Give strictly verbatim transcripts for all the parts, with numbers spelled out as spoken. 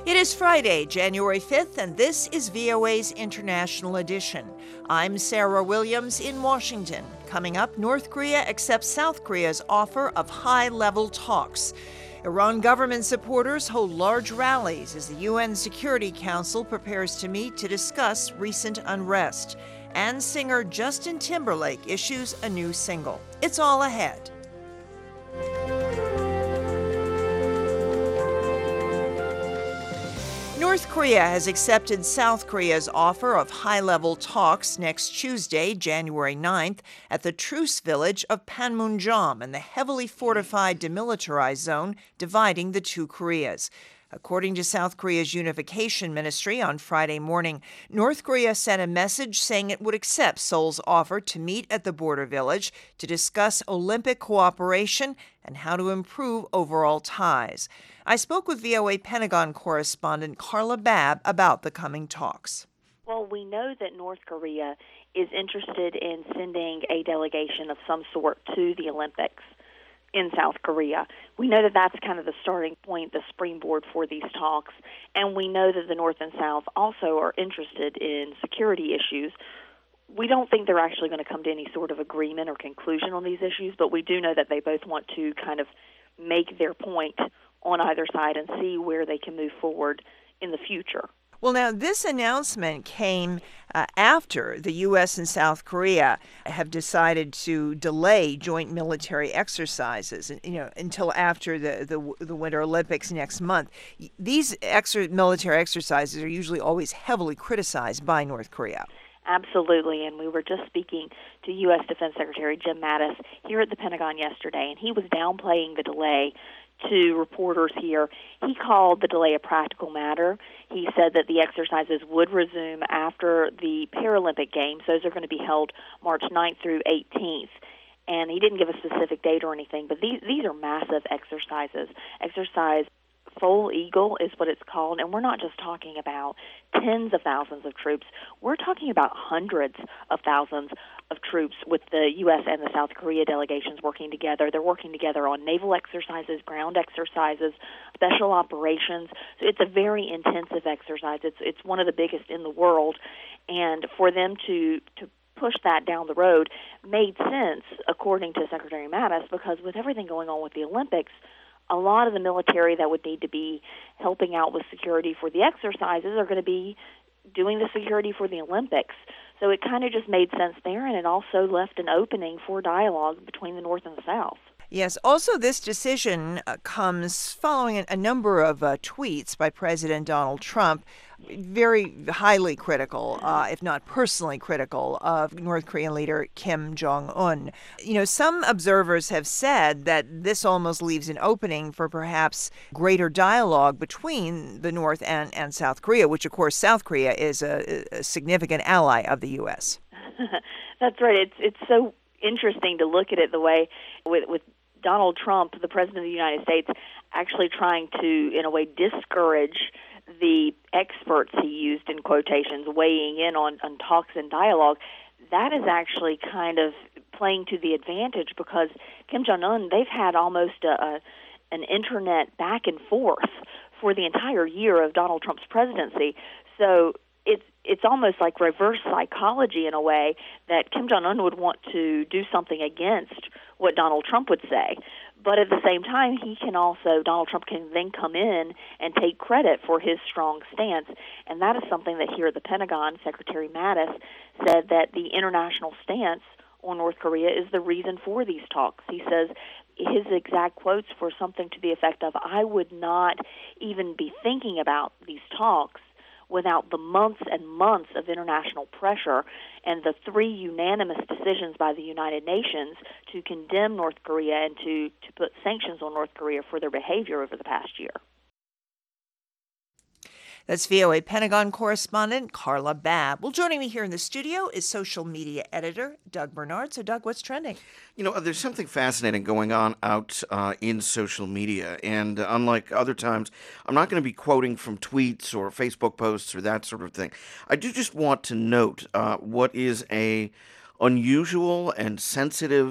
It is Friday, January fifth, and this is V O A's International Edition. I'm Sarah Williams in Washington. Coming up, North Korea accepts South Korea's offer of high-level talks. Iran government supporters hold large rallies as the U N Security Council prepares to meet to discuss recent unrest. And singer Justin Timberlake issues a new single. It's all ahead. North Korea has accepted South Korea's offer of high-level talks next Tuesday, January ninth, at the truce village of Panmunjom in the heavily fortified demilitarized zone dividing the two Koreas. According to South Korea's unification ministry on Friday morning, North Korea sent a message saying it would accept Seoul's offer to meet at the border village to discuss Olympic cooperation and how to improve overall ties. I spoke with V O A Pentagon correspondent Carla Babb about the coming talks. Well, we know that North Korea is interested in sending a delegation of some sort to the Olympics in South Korea. We know that that's kind of the starting point, the springboard for these talks, and we know that the North and South also are interested in security issues. We don't think they're actually going to come to any sort of agreement or conclusion on these issues, but we do know that they both want to kind of make their point on either side and see where they can move forward in the future. Well, now, this announcement came uh, after the U S and South Korea have decided to delay joint military exercises, you know, until after the, the, the Winter Olympics next month. These exer- military exercises are usually always heavily criticized by North Korea. Absolutely, and we were just speaking to U S Defense Secretary Jim Mattis here at the Pentagon yesterday, and he was downplaying the delay to reporters here. He called the delay a practical matter. He said that the exercises would resume after the Paralympic Games. Those are going to be held March ninth through eighteenth. And he didn't give a specific date or anything, but these these are massive exercises. Exercise Foal Eagle is what it's called, and we're not just talking about tens of thousands of troops. We're talking about hundreds of thousands of troops with the U S and the South Korea delegations working together. They're working together on naval exercises, ground exercises, special operations. So it's a very intensive exercise. It's it's one of the biggest in the world, and for them to to push that down the road made sense, according to Secretary Mattis, because with everything going on with the Olympics, a lot of the military that would need to be helping out with security for the exercises are going to be doing the security for the Olympics. So it kind of just made sense there, and it also left an opening for dialogue between the North and the South. Yes. Also, this decision uh, comes following a, a number of uh, tweets by President Donald Trump, very highly critical, uh, if not personally critical, of North Korean leader Kim Jong-un. You know, some observers have said that this almost leaves an opening for perhaps greater dialogue between the North and, and South Korea, which, of course, South Korea is a, a significant ally of the U S. That's right. It's it's so interesting to look at it the way with with Donald Trump, the President of the United States, actually trying to, in a way, discourage the experts he used in quotations weighing in on, on talks and dialogue. That is actually kind of playing to the advantage because Kim Jong-un, they've had almost a, a an internet back and forth for the entire year of Donald Trump's presidency. So it's it's almost like reverse psychology in a way that Kim Jong-un would want to do something against what Donald Trump would say. But at the same time, he can also, Donald Trump can then come in and take credit for his strong stance. And that is something that here at the Pentagon, Secretary Mattis said that the international stance on North Korea is the reason for these talks. He says his exact quotes were something to the effect of, I would not even be thinking about these talks without the months and months of international pressure and the three unanimous decisions by the United Nations to condemn North Korea and to, to put sanctions on North Korea for their behavior over the past year. That's V O A Pentagon correspondent Carla Babb. Well, joining me here in the studio is social media editor Doug Bernard. So, Doug, what's trending? You know, there's something fascinating going on out uh, in social media. And uh, unlike other times, I'm not going to be quoting from tweets or Facebook posts or that sort of thing. I do just want to note uh, what is a unusual and sensitive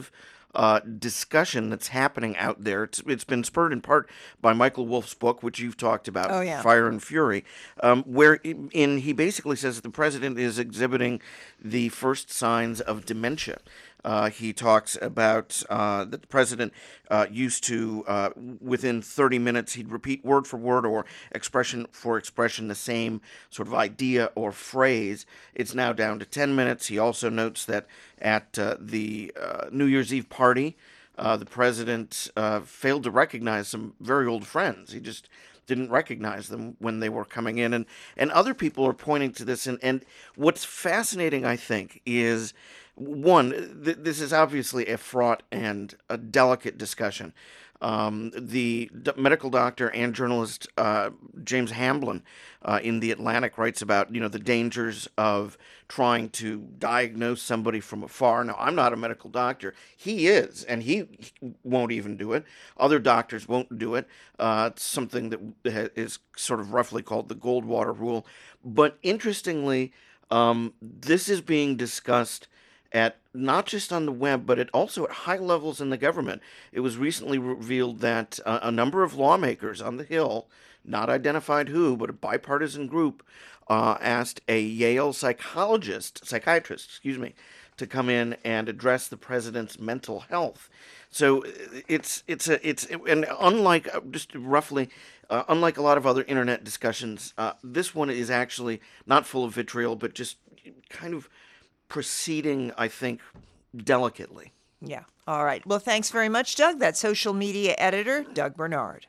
uh, discussion that's happening out there. It's, it's been spurred in part by Michael Wolff's book, which you've talked about, Oh, yeah. Fire and Fury, um, where in he basically says that the president is exhibiting the first signs of dementia. Uh, he talks about uh, that the president uh, used to, uh, within thirty minutes, he'd repeat word for word or expression for expression the same sort of idea or phrase. It's now down to ten minutes. He also notes that at uh, the uh, New Year's Eve party, uh, the president uh, failed to recognize some very old friends. He just didn't recognize them when they were coming in. And, and other people are pointing to this. And, and what's fascinating, I think, is one, th- this is obviously a fraught and a delicate discussion. Um, the d- medical doctor and journalist uh, James Hamblin uh, in The Atlantic writes about, you know, the dangers of trying to diagnose somebody from afar. Now, I'm not a medical doctor. He is, and he won't even do it. Other doctors won't do it. Uh, it's something that is sort of roughly called the Goldwater Rule. But interestingly, um, this is being discussed at not just on the web, but at also at high levels in the government. It was recently revealed that uh, a number of lawmakers on the Hill, not identified who, but a bipartisan group, uh, asked a Yale psychologist, psychiatrist, excuse me, to come in and address the president's mental health. So it's it's a it's and unlike just roughly. Uh, unlike a lot of other internet discussions, uh, this one is actually not full of vitriol, but just kind of proceeding, I think, delicately. Yeah. All right. Well, thanks very much, Doug. That's social media editor Doug Bernard.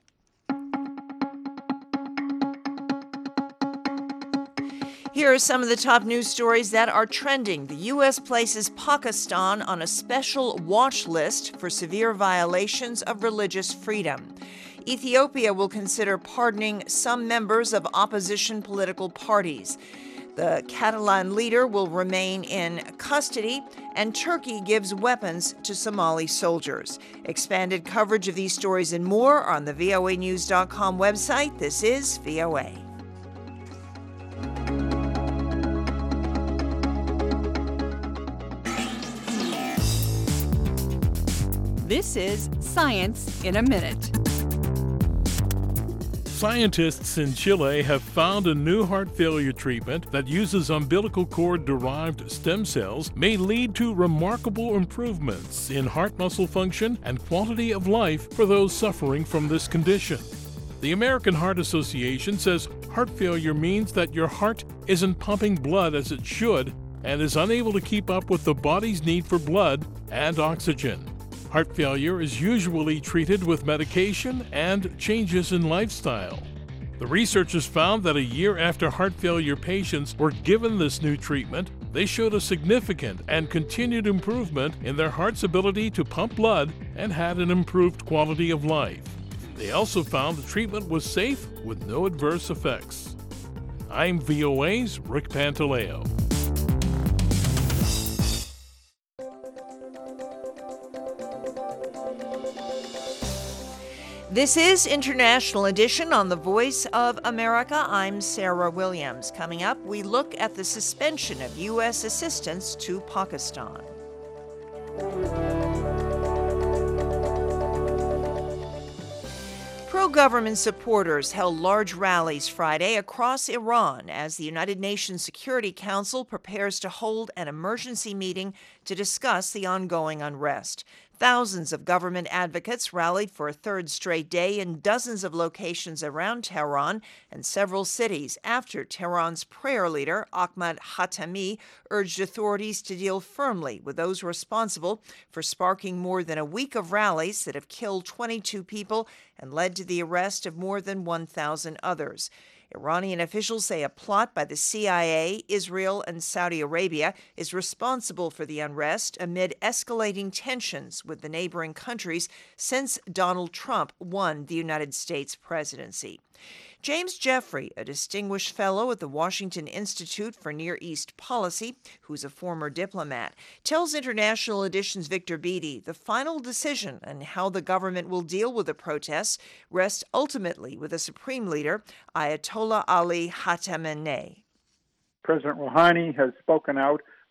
Here are some of the top news stories that are trending. The U S places Pakistan on a special watch list for severe violations of religious freedom. Ethiopia will consider pardoning some members of opposition political parties. The Catalan leader will remain in custody, and Turkey gives weapons to Somali soldiers. Expanded coverage of these stories and more on the V O A news dot com website. This is V O A. This is Science in a Minute. Scientists in Chile have found a new heart failure treatment that uses umbilical cord-derived stem cells may lead to remarkable improvements in heart muscle function and quality of life for those suffering from this condition. The American Heart Association says heart failure means that your heart isn't pumping blood as it should and is unable to keep up with the body's need for blood and oxygen. Heart failure is usually treated with medication and changes in lifestyle. The researchers found that a year after heart failure patients were given this new treatment, they showed a significant and continued improvement in their heart's ability to pump blood and had an improved quality of life. They also found the treatment was safe with no adverse effects. I'm V O A's Rick Pantaleo. This is International Edition on the Voice of America. I'm Sarah Williams. Coming up, we look at the suspension of U S assistance to Pakistan. Pro-government supporters held large rallies Friday across Iran as the United Nations Security Council prepares to hold an emergency meeting to discuss the ongoing unrest. Thousands of government advocates rallied for a third straight day in dozens of locations around Tehran and several cities after Tehran's prayer leader, Ahmad Khatami, urged authorities to deal firmly with those responsible for sparking more than a week of rallies that have killed twenty-two people and led to the arrest of more than one thousand others. Iranian officials say a plot by the C I A, Israel, and Saudi Arabia is responsible for the unrest amid escalating tensions with the neighboring countries since Donald Trump won the United States presidency. James Jeffrey, a distinguished fellow at the Washington Institute for Near East Policy, who's a former diplomat, tells International Edition's Victor Beattie the final decision on how the government will deal with the protests rests ultimately with the Supreme Leader, Ayatollah Ali Khamenei. President Rouhani has spoken out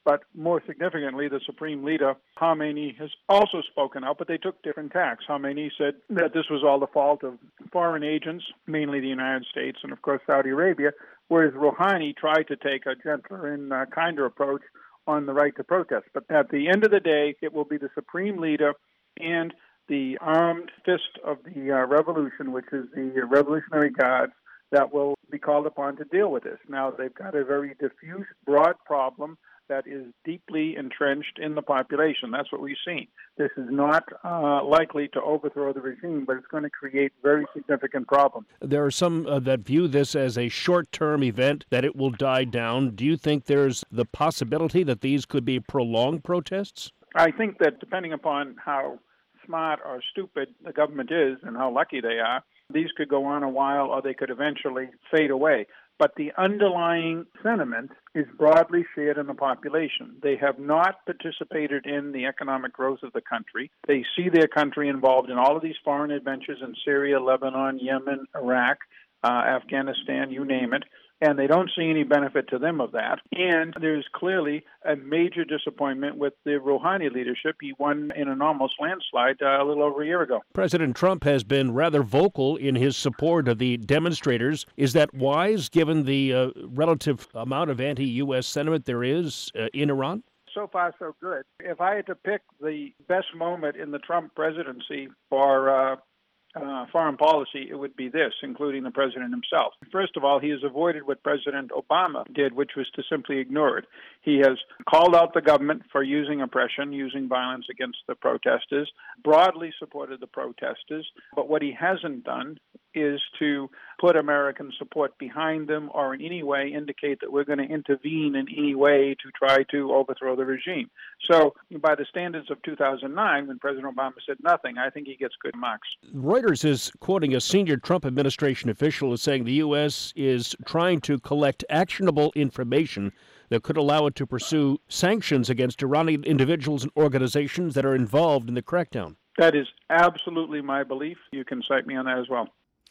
But more significantly, the Supreme Leader, Khamenei, has also spoken out, but they took different tacks. Khamenei said that this was all the fault of foreign agents, mainly the United States and, of course, Saudi Arabia, whereas Rouhani tried to take a gentler and uh, kinder approach on the right to protest. But at the end of the day, it will be the Supreme Leader and the armed fist of the uh, revolution, which is the Revolutionary Guards, that will be called upon to deal with this. Now, they've got a very diffuse, broad problem that is deeply entrenched in the population. That's what we've seen. This is not uh, likely to overthrow the regime, but it's going to create very significant problems. There are some uh, that view this as a short-term event, that it will die down. Do you think there's the possibility that these could be prolonged protests? I think that depending upon how smart or stupid the government is and how lucky they are, these could go on a while or they could eventually fade away. But the underlying sentiment is broadly shared in the population. They have not participated in the economic growth of the country. They see their country involved in all of these foreign adventures in Syria, Lebanon, Yemen, Iraq, uh, Afghanistan, you name it. And they don't see any benefit to them of that. And there's clearly a major disappointment with the Rouhani leadership. He won in an almost landslide uh, a little over a year ago. President Trump has been rather vocal in his support of the demonstrators. Is that wise, given the uh, relative amount of anti-U S sentiment there is uh, in Iran? So far, so good. If I had to pick the best moment in the Trump presidency for uh, Uh, foreign policy, it would be this, including the president himself. First of all, he has avoided what President Obama did, which was to simply ignore it. He has called out the government for using oppression, using violence against the protesters, broadly supported the protesters, but what he hasn't done is to put American support behind them or in any way indicate that we're going to intervene in any way to try to overthrow the regime. So by the standards of two thousand nine, when President Obama said nothing, I think he gets good marks. Reuters is quoting a senior Trump administration official as saying the U S is trying to collect actionable information that could allow it to pursue sanctions against Iranian individuals and organizations that are involved in the crackdown. That is absolutely my belief. You can cite me on that as well.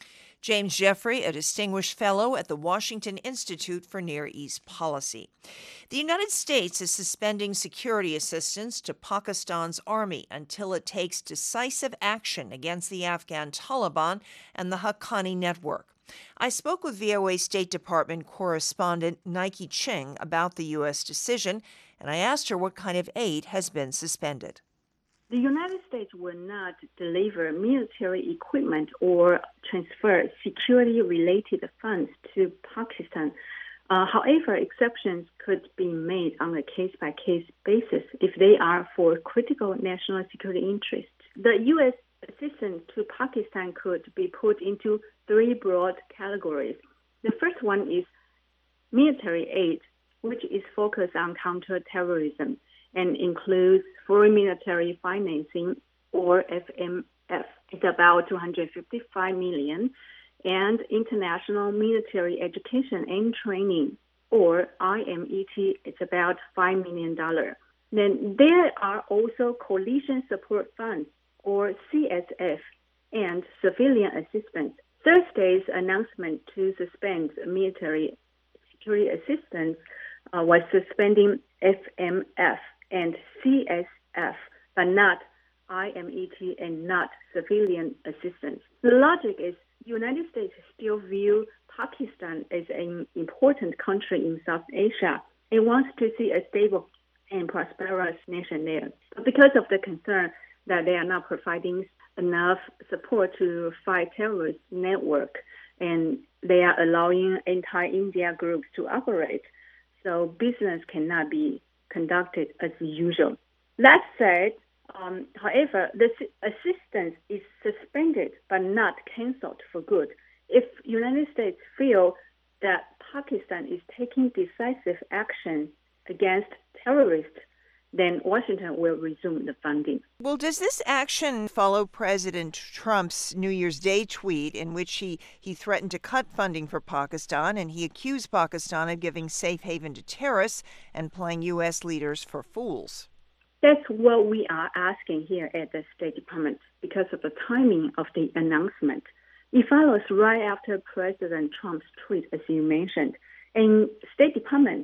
James Jeffrey, a distinguished fellow at the Washington Institute for Near East Policy. The United States is suspending security assistance to Pakistan's army until it takes decisive action against the Afghan Taliban and the Haqqani network. I spoke with V O A State Department correspondent Nike Ching about the U S decision, and I asked her what kind of aid has been suspended. The United States will not deliver military equipment or transfer security-related funds to Pakistan. Uh, however, exceptions could be made on a case-by-case basis if they are for critical national security interests. The U S assistance to Pakistan could be put into three broad categories. The first one is military aid, which is focused on counterterrorism and includes foreign military financing, or F M F. It's about two hundred fifty-five million dollars, and international military education and training, or I M E T. It's about five million dollars. Then there are also coalition support funds, or C S F, and civilian assistance. Thursday's announcement to suspend military security assistance uh, was suspending F M F and C S F, but not I M E T and not civilian assistance. The logic is the United States still view Pakistan as an important country in South Asia and wants to see a stable and prosperous nation there. But because of the concern that they are not providing enough support to fight terrorist network, and they are allowing anti-India groups to operate, so business cannot be conducted as usual. That said, um, however, the assistance is suspended but not canceled for good. If United States feel that Pakistan is taking decisive action against terrorists, then Washington will resume the funding. Well, does this action follow President Trump's New Year's Day tweet in which he, he threatened to cut funding for Pakistan, and he accused Pakistan of giving safe haven to terrorists and playing U S leaders for fools? That's what we are asking here at the State Department because of the timing of the announcement. It follows right after President Trump's tweet, as you mentioned, and State Department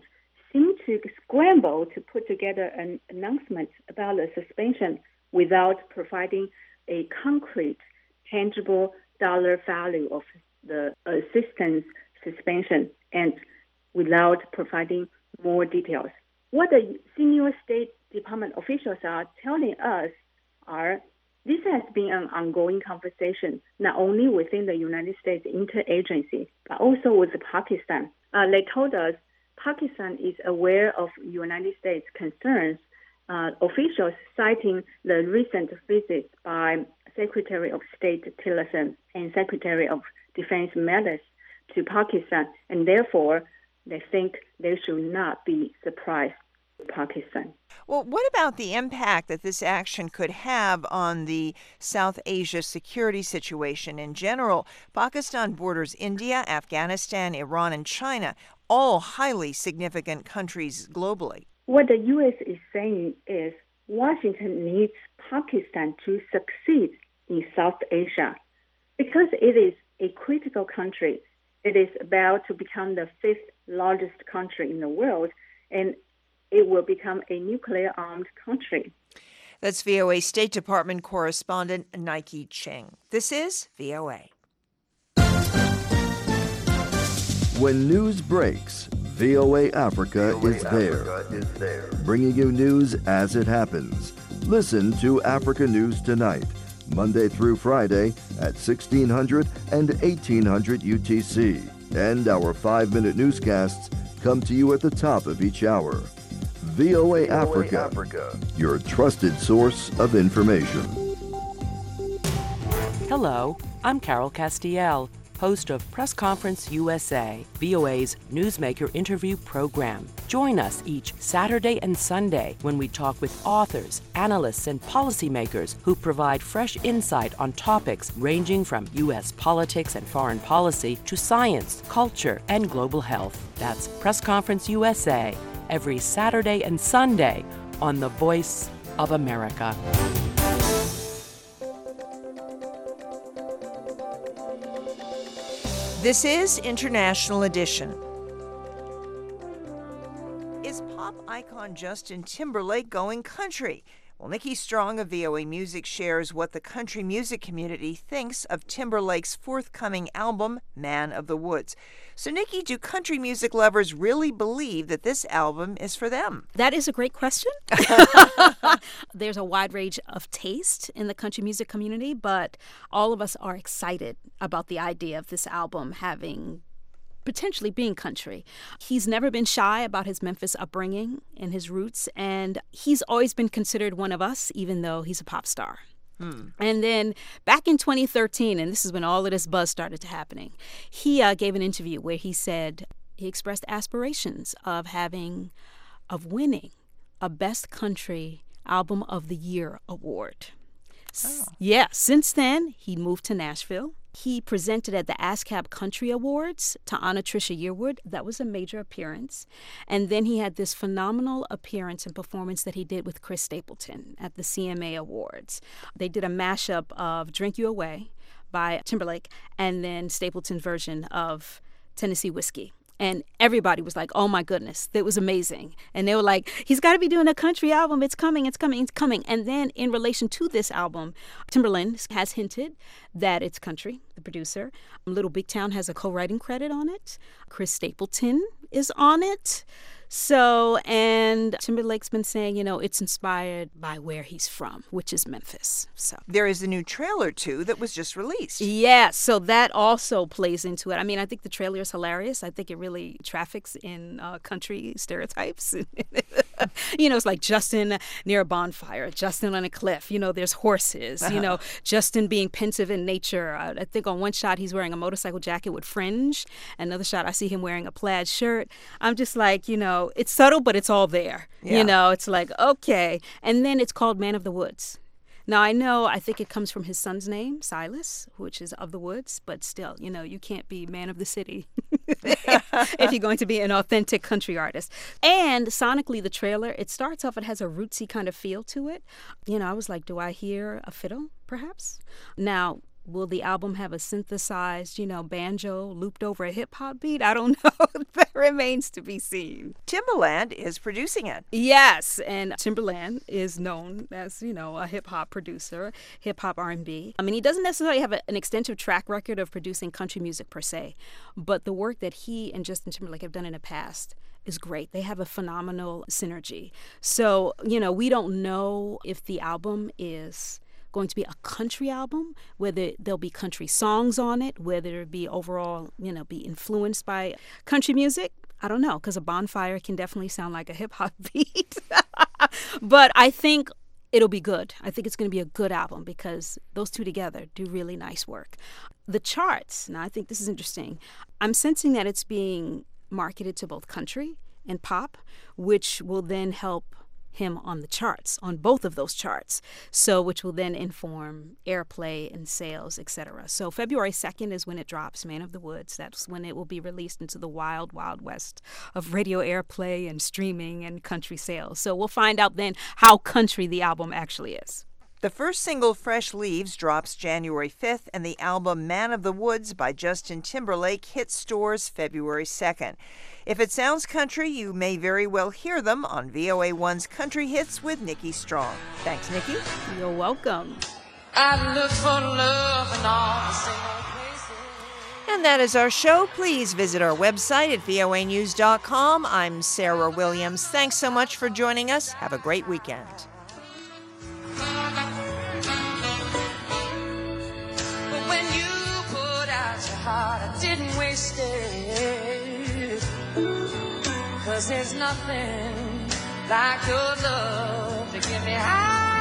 seem to scramble to put together an announcement about the suspension without providing a concrete, tangible dollar value of the assistance suspension and without providing more details. What the senior State Department officials are telling us are this has been an ongoing conversation, not only within the United States interagency, but also with Pakistan. Uh, they told us Pakistan is aware of United States concerns. Uh, officials citing the recent visits by Secretary of State Tillerson and Secretary of Defense Mattis to Pakistan, and therefore they think they should not be surprised with Pakistan. Well, what about the impact that this action could have on the South Asia security situation in general? Pakistan borders India, Afghanistan, Iran, and China, all highly significant countries globally. What the U S is saying is Washington needs Pakistan to succeed in South Asia because it is a critical country. It is about to become the fifth largest country in the world, and it will become a nuclear-armed country. That's V O A State Department correspondent Nike Ching. This is V O A. When news breaks, V O A Africa, V O A is, Africa there, is there, bringing you news as it happens. Listen to Africa News Tonight, Monday through Friday at sixteen hundred and eighteen hundred U T C. And our five-minute newscasts come to you at the top of each hour. V O A Africa, Africa, your trusted source of information. Hello, I'm Carol Castiel, host of Press Conference U S A, V O A's Newsmaker interview program. Join us each Saturday and Sunday when we talk with authors, analysts, and policymakers who provide fresh insight on topics ranging from U S politics and foreign policy to science, culture, and global health. That's Press Conference U S A, every Saturday and Sunday on The Voice of America. This is International Edition. Is pop icon Justin Timberlake going country? Well, Nikki Strong of V O A Music shares what the country music community thinks of Timberlake's forthcoming album, Man of the Woods. So, Nikki, do country music lovers really believe that this album is for them? That is a great question. There's a wide range of taste in the country music community, but all of us are excited about the idea of this album having potentially being country. He's never been shy about his Memphis upbringing and his roots, and he's always been considered one of us, even though he's a pop star. Hmm. And then back in twenty thirteen, and this is when all of this buzz started to happening, he uh, gave an interview where he said he expressed aspirations of having, of winning a Best Country Album of the Year award. Oh. Yeah, since then, he moved to Nashville. He presented at the ASCAP Country Awards to honor Trisha Yearwood. That was a major appearance. And then he had this phenomenal appearance and performance that he did with Chris Stapleton at the C M A Awards. They did a mashup of Drink You Away by Timberlake and then Stapleton's version of Tennessee Whiskey. And everybody was like, oh, my goodness, that was amazing. And they were like, he's got to be doing a country album. It's coming, it's coming, it's coming. And then in relation to this album, Timberland has hinted that it's country, the producer. Little Big Town has a co-writing credit on it. Chris Stapleton is on it. So, and Timberlake's been saying, you know, it's inspired by where he's from, which is Memphis. So there is a new trailer, too, that was just released. Yeah, so that also plays into it. I mean, I think the trailer is hilarious. I think it really traffics in uh, country stereotypes. You know, it's like Justin near a bonfire, Justin on a cliff. You know, there's horses, uh-huh. you know, Justin being pensive in nature. I, I think on one shot he's wearing a motorcycle jacket with fringe. Another shot I see him wearing a plaid shirt. I'm just like, you know, it's subtle, but it's all there. Yeah. You know, it's like, okay. And then it's called Man of the Woods. Now, I know, I think it comes from his son's name, Silas, which is of the woods, but still, you know, you can't be man of the city if you're going to be an authentic country artist. And sonically, the trailer, it starts off, it has a rootsy kind of feel to it. You know, I was like, do I hear a fiddle, perhaps? Now, Will the album have a synthesized, you know, banjo looped over a hip-hop beat? I don't know. That remains to be seen. Timbaland is producing it. Yes, and Timbaland is known as, you know, a hip-hop producer, hip-hop R and B. I mean, he doesn't necessarily have a, an extensive track record of producing country music per se, but the work that he and Justin Timberlake have done in the past is great. They have a phenomenal synergy. So, you know, we don't know if the album is going to be a country album, whether there'll be country songs on it, whether it be overall, you know, be influenced by country music. I don't know, because a bonfire can definitely sound like a hip-hop beat. But I think it'll be good. I think it's going to be a good album because those two together do really nice work. The charts, now I think this is interesting. I'm sensing that it's being marketed to both country and pop, which will then help him on the charts, on both of those charts, so which will then inform airplay and sales, et cetera. So February second is when it drops, Man of the Woods. That's when it will be released into the wild, wild west of radio airplay and streaming and country sales. So we'll find out then how country the album actually is. The first single, Fresh Leaves, drops January fifth, and the album Man of the Woods by Justin Timberlake hits stores February second. If it sounds country, you may very well hear them on V O A one's Country Hits with Nikki Strong. Thanks, Nikki. You're welcome. I look for love in all the same old places. And that is our show. Please visit our website at V O A news dot com. I'm Sarah Williams. Thanks so much for joining us. Have a great weekend. I didn't waste it, 'cause there's nothing like your love to get me high.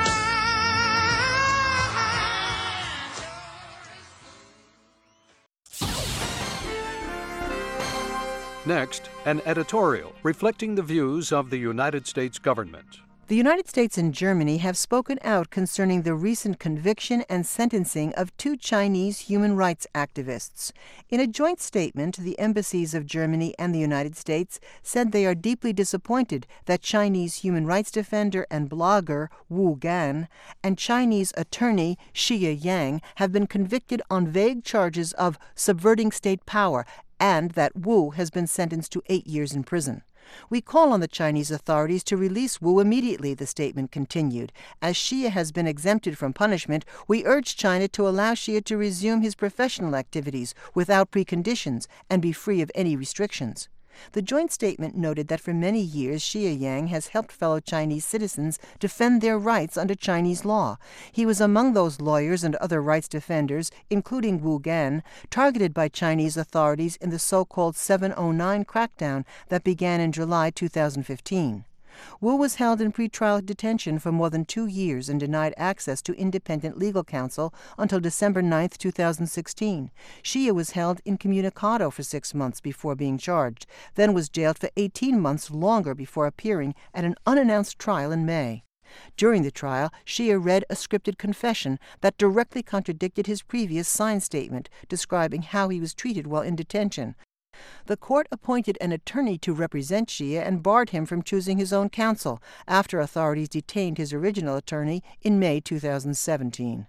Next, an editorial reflecting the views of the United States government. The United States and Germany have spoken out concerning the recent conviction and sentencing of two Chinese human rights activists. In a joint statement, the embassies of Germany and the United States said they are deeply disappointed that Chinese human rights defender and blogger Wu Gan and Chinese attorney Xie Yang have been convicted on vague charges of subverting state power, and that Wu has been sentenced to eight years in prison. We call on the Chinese authorities to release Wu immediately, the statement continued. As Xie has been exempted from punishment, we urge China to allow Xie to resume his professional activities without preconditions and be free of any restrictions. The joint statement noted that for many years Xie Yang has helped fellow Chinese citizens defend their rights under Chinese law. He was among those lawyers and other rights defenders, including Wu Gan, targeted by Chinese authorities in the so-called seven oh nine crackdown that began in July two thousand fifteen. Wu was held in pretrial detention for more than two years and denied access to independent legal counsel until December ninth, two thousand sixteen. Xie was held incommunicado for six months before being charged, then was jailed for eighteen months longer before appearing at an unannounced trial in May. During the trial, Xie read a scripted confession that directly contradicted his previous signed statement describing how he was treated while in detention. The court appointed an attorney to represent Xie and barred him from choosing his own counsel after authorities detained his original attorney in May two thousand seventeen.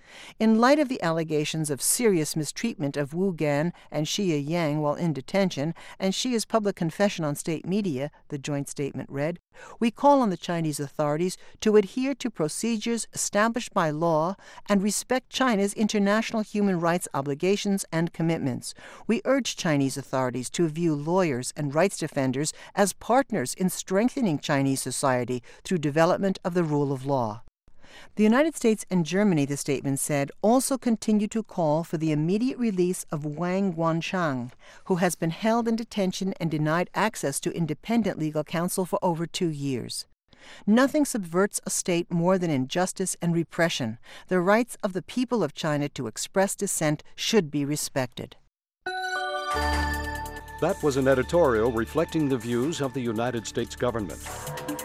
In light of the allegations of serious mistreatment of Wu Gan and Xie Yang while in detention, and Xie's public confession on state media, the joint statement read, we call on the Chinese authorities to adhere to procedures established by law and respect China's international human rights obligations and commitments. We urge Chinese authorities to view lawyers and rights defenders as partners in strengthening Chinese society through development of the rule of law. The United States and Germany, the statement said, also continue to call for the immediate release of Wang Guanchang, who has been held in detention and denied access to independent legal counsel for over two years. Nothing subverts a state more than injustice and repression. The rights of the people of China to express dissent should be respected. That was an editorial reflecting the views of the United States government.